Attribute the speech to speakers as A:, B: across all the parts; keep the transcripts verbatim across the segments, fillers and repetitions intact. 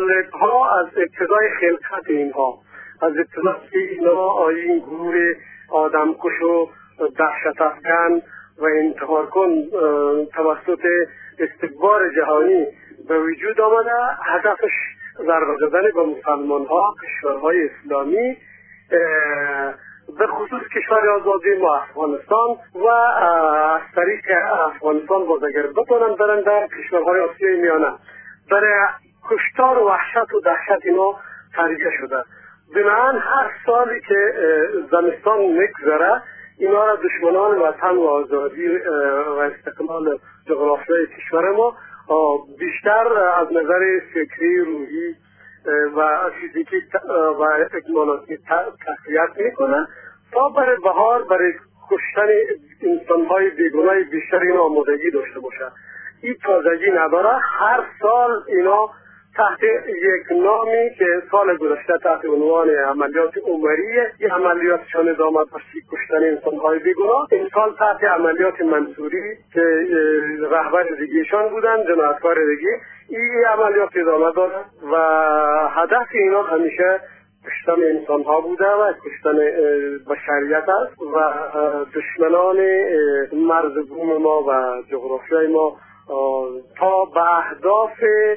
A: سالها از ابتدای خلقت اینها، از ابتدای اینا این گروه آدمکش و دهشت افکن و انتحار کن توسط استکبار جهانی به وجود آمده، هدفش ضربه زدن به مسلمان ها، کشورهای اسلامی، به خصوص کشور آزادی ما افغانستان و از طریق افغانستان باز اگر بتونن برن در کشورهای آسیای میانه. برای کشتار و وحشت و دهشت اینا ترجیح شده. بنابراین هر سالی که زمستان میگذره اینا را دشمنان وطن و آزادی و استقلال جغرافیای کشور ما بیشتر از نظر فکری، روحی و فیزیکی و اکمالاتی تقویت میکنه تا برای بهار برای کشتن انسانهای بیگناه بیشتر اینا آمادگی داشته باشه. این تازگی نداره. هر سال اینا تحت یک نامی که سال گذشته تحت عنوان عملیات عمریه، این عملیاتشان ادامه پسی کشتن انسانهای بیگناه، این سال تحت عملیات منصوری که رهبر دیگهشان بودن، جنایتکار دیگه، این عملیات ادامه داره و هدف اینا همیشه کشتن انسان ها بوده و کشتن بشریت است و دشمنان مرز بوم ما و جغرافیای ما تا به اهداف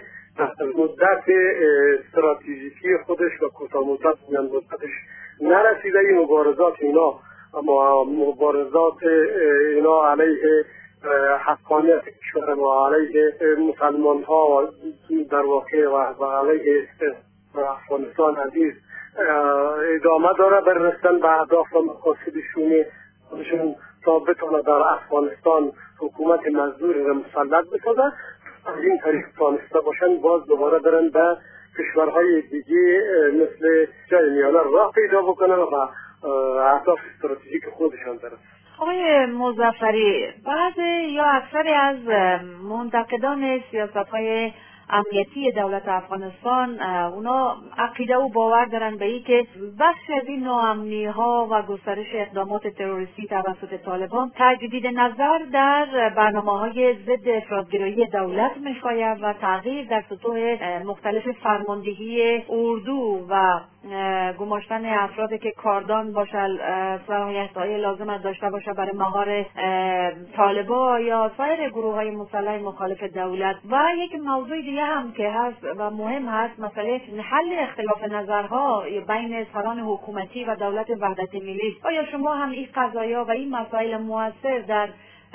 A: مدت استراتژیکی خودش و کوتاه مدت میان مدتش نرسیده. این مبارزات اینا اما مبارزات اینا علیه حقانیت کشور ما، علیه مسلمان ها در واقع و علیه افغانستان عزیز ادامه داره بر رسیدن به اهداف و مقاصدشون خودشون تا بتونه در افغانستان حکومت مزدور را مسلط بسازه. از این طریق تانسته باشن باز دوباره برن به کشورهای دیگه مثل جای میانه راه پیدا بکنن و اهداف استراتژیک خودشان برن.
B: آقای مظفری، بعض یا اکثری از منتقدان سیاست‌های امنیتی دولت افغانستان اونا عقیده و باور دارن به این که بخش از این ناامنی ها و گسترش اقدامات تروریستی توسط طالبان تجدید نظر در برنامه‌های ضد افراط‌گرایی دولت می‌شاید و تغییر در سطوح مختلف فرماندهی اردو و گماشتن افرادی که کاردان باشه، صلاحیت‌های لازم داشته باشه برای مهار طالبان یا سایر گروه‌های مسلح مخالف دولت. و یک موضوع دیگه هم که هست و مهم هست، مسئله حل اختلاف نظرها بین سران حکومتی و دولت وحدت ملی. آیا شما هم این قضایا و این مسائل مؤثر در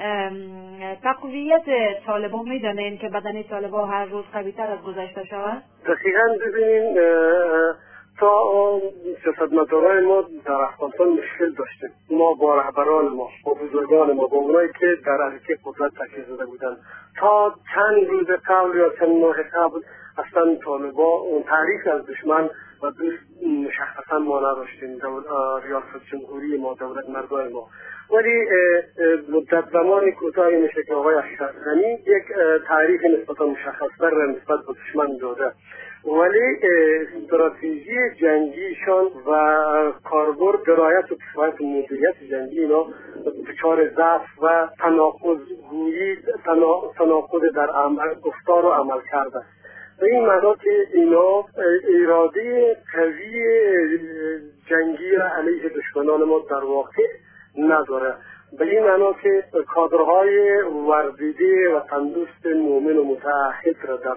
B: تقویت طالبان میدانین که بدن طالبان هر روز قوی‌تر از گذشته شود؟
A: دقیقاً ببینین تا سیاستمدارای ما در افغانستان مشکل داشتیم. ما با رهبران ما، با بزرگان ما، با اونایی که در علیه قدرت تکیه زده بودن، تا چند روز قبل یا چند ماه قبل اصلا طالبان اون تعریف از دشمن و دوست مشخصا ما نداشتیم. ریاست جمهوری ما، دولت مردای ما، ولی مدت زمان کوتاهی میشه که آقای اشرف غنی یک تعریف نسبتا مشخص‌تر نسبت به دشمن داده، ولی استراتژی جنگیشان و کاربرد درایت و کفایت مدیریت جنگی اینا دچار ضعف و تناقض گویی تناقض در عمل گفتار و عمل کرده. به این معنا که اینا اراده قوی جنگی علیه دشمنان ما در واقع نداره. به این معنا که کادرهای وردیده و تندرست مومن و متعهد را در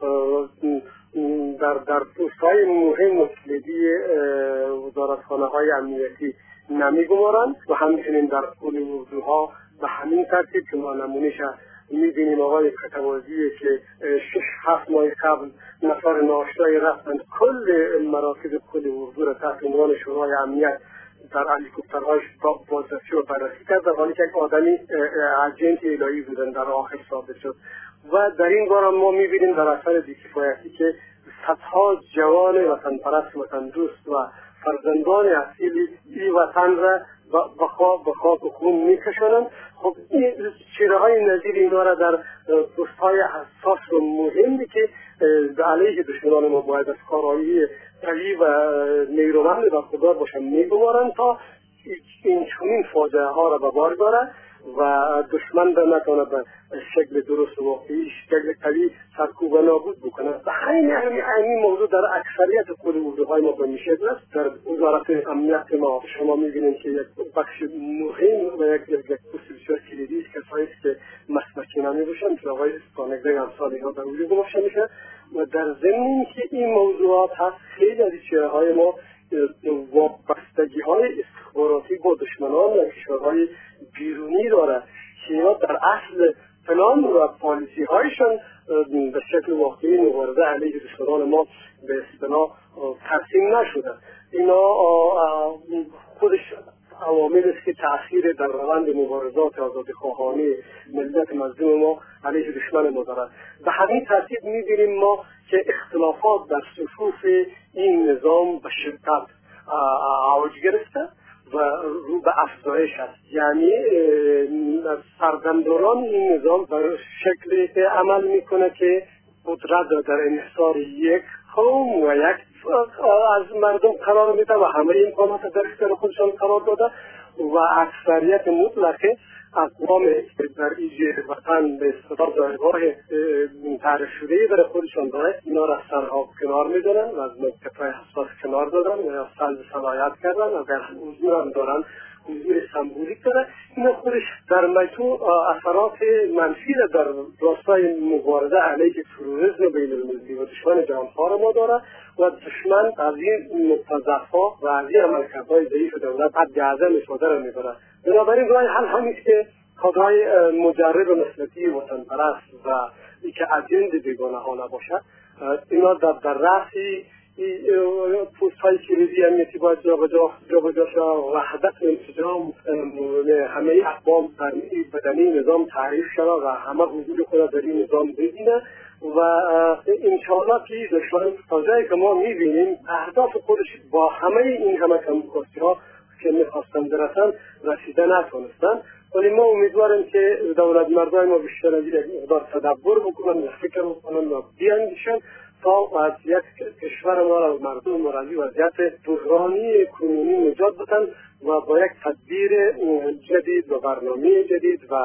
A: در در پست‌های مهم و کلیدی وزارتخانه های امنیتی نمیگمارند و همچنین در کل اردوها به همین ترتیب که ما نمونه‌اش می‌بینیم آقای کتوازی که شش هفت ماه قبل نفر ناشتای رفتن کل مراکز کل اردو را تحت عنوان شورای امنیت در هلیکوپترهاش بازرسی و بررسی کرد، در حالی که یک آدمی اجنت الهی بودن در آخر ثابت شد. و در این بار ما می‌بینیم در اثر بی‌کفایتی که صدها جوان وطن پرست، وطن دوست و فرزندان اصیل این وطن را به خاک و خون می‌کشانند. خب این چهره‌های نظیر اینا را در پست‌های حساس و مهمی که علیه دشمنان ما باید از کارایی قوی و نیرومند و خوددار باشن می‌گمارند تا این چنین فاجعه ها را به بار دارد و دشمن را نتونه به شکل درست و واقعی شکل قوی سرکوب و نابود بکنه. و همین همین موضوع در اکثریت خود اردوهای ما به میشه است. در وزارت امنیت ما شما میبینید که یک بخش مهم و یک یک بسیار کلیدی کسایی است که مسلکی نامی باشند که آقای استانگزی امثال اینا در وجود گماشته میشه. و در ضمن که این موضوعات هست خیلی از چهره‌های ما وابستگی های استخباراتی با دشمنان و کشورهای بیرونی داره که اینا در اصل پلان و پالیسی هایشان به شکل واقعی مبارزه علیه دشمنان ما به اصطلاح ترسیم نشده. اینا خودش عوامل است که تأثیر در روند مبارزات آزادیخواهانه ملت مظلوم ما علیه دشمن ما دارد. به همین ترتیب می‌بینیم ما که اختلافات در صفوف این نظام به شدت اوج گرفته و رو به افزایش است. یعنی سردمداران این نظام بر شکلی که عمل میکنه که قدرت را در انحصار یک قوم و یک از مردم قرار میده و همه امکانات در اختیار خودشان قرار داده و اکثریت مطلقه اقوام در ایجاد وطن به اصطلاح جایگاه تعریف شده برای خودشان داره، اینا را سرها کنار میدارن و از موقعهای حساس کنار دادن و یا سلب صلاحیت کردن و اگر حضور هم دارن حضور سمبولیک داره. اینا خودش در مجموع اثرات منفی در راستای مبارزه علیه تروریسم بین المللی و دشمن جهانخوار ما داره و دشمن از این متضعف‌ها و از این عملکردهای ضعیف دولت حداقل استفاده را میبره. بنابراین راه حل همین است که کادرهای مجرد و مسلکی وطن پرست و ای که اجند بیگانه ها نباشد اینا در در رأسی پوست های کلیدی امنیتی باید جا به جا جا به جا شد، وحدت و انسجام همه اقوام بدنی نظام تعریف شد و همه حضور خود در این نظام ببینه و انشاءالله که دشمن تا جایی که ما میبینیم اهداف خودش با همه این همه کمکاسی ها که میخواستن برسن رسیده نتونستن. ولی ما امیدواریم که دولت مردای ما بیشتر از یک مقدار تدبر بکنن و فکر بکنن و بیاندیشن تا وضعیت کشور ما را مردم ما را از وضعیت بحرانی کنونی نجات بدن و با یک تدبیر جدید و برنامه جدید و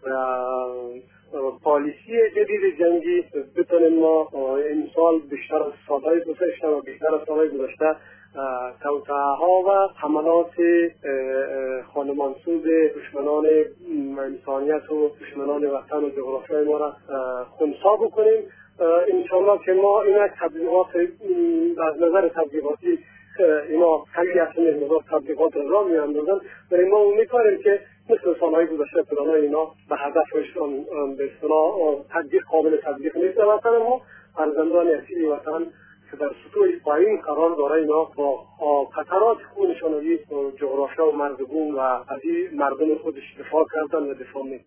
A: پالیسی جدید جنگی بتونیم ما این سال بیشتر از سالهای گذشته و بیشتر از سالهای گذشته توطئه ها و حملات خانمانسوز دشمنان انسانیت و دشمنان وطن و جغرافیای ما را خنثی بکنیم. انشاءالله که ما این تبلیغات از نظر تبلیغاتی اینا خیلی اصلا نظر تبلیغات را می اندازن، ولی ما امیدواریم که مثل سالهای گذشته پلانای اینا به هدفشان به اصطلاح تطبیق قابل تطبیق نیست. در وطن ما فرزندان اصیل وطن که در سطوح پایین قرار داره اینا با قطرات خونشان از جغرافیا و مرزبون و از مردم خودش دفاع کردن و دفاع می